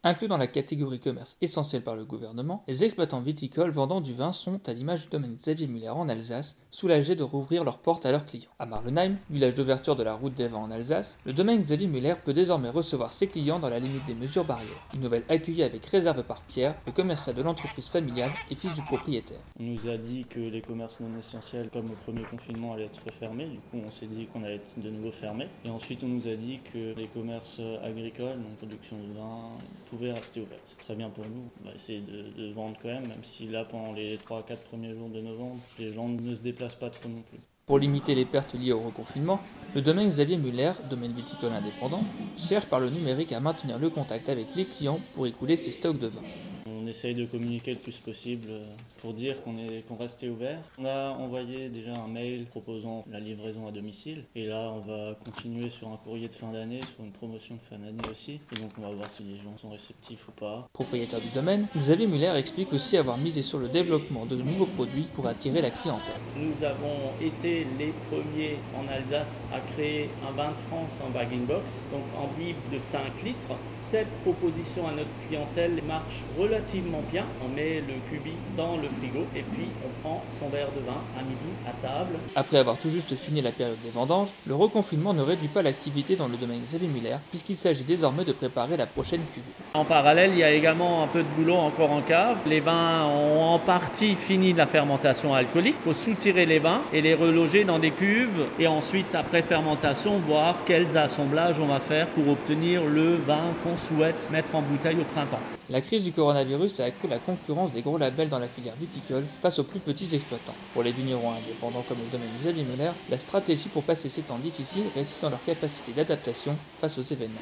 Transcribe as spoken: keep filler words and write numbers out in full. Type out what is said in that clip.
Inclus dans la catégorie commerce essentiel par le gouvernement, les exploitants viticoles vendant du vin sont, à l'image du domaine Xavier Muller en Alsace, soulagés de rouvrir leurs portes à leurs clients. À Marlenheim, village d'ouverture de la route des vins en Alsace, le domaine Xavier Muller peut désormais recevoir ses clients dans la limite des mesures barrières. Une nouvelle accueillie avec réserve par Pierre, le commerçant de l'entreprise familiale et fils du propriétaire. On nous a dit que les commerces non essentiels, comme au premier confinement, allaient être fermés. Du coup, on s'est dit qu'on allait être de nouveau fermés. Et ensuite, on nous a dit que les commerces agricoles, donc production de vin, pouvaient rester ouverts. C'est très bien pour nous. On va essayer de, de vendre quand même, même si là, pendant les trois à quatre premiers jours de novembre, les gens ne se déplacent pas trop non plus. Pour limiter les pertes liées au reconfinement, le domaine Xavier Muller, domaine viticole indépendant, cherche par le numérique à maintenir le contact avec les clients pour écouler ses stocks de vin. On essaye de communiquer le plus possible pour dire qu'on est qu'on restait ouvert. On a envoyé déjà un mail proposant la livraison à domicile. Et là, on va continuer sur un courrier de fin d'année, sur une promotion de fin d'année aussi. Et donc, on va voir si les gens sont réceptifs ou pas. Propriétaire du domaine, Xavier Muller explique aussi avoir misé sur le développement de nouveaux produits pour attirer la clientèle. Nous avons été les premiers en Alsace à créer un vin de France en bag-in-box, donc en bib de cinq litres. Cette proposition à notre clientèle marche relativement bien. On met le cubi dans le frigo et puis on prend son verre de vin à midi à table. Après avoir tout juste fini la période des vendanges, le reconfinement ne réduit pas l'activité dans le domaine Xavier Muller puisqu'il s'agit désormais de préparer la prochaine cuvée. En parallèle, il y a également un peu de boulot encore en cave. Les vins ont en partie fini de la fermentation alcoolique. Il faut soutirer les vins et les reloger dans des cuves et ensuite, après fermentation, voir quels assemblages on va faire pour obtenir le vin qu'on souhaite mettre en bouteille au printemps. La crise du coronavirus a accru la concurrence des gros labels dans la filière viticole face aux plus petits exploitants. Pour les vignerons indépendants comme le domaine Xavier Muller, la stratégie pour passer ces temps difficiles réside dans leur capacité d'adaptation face aux événements.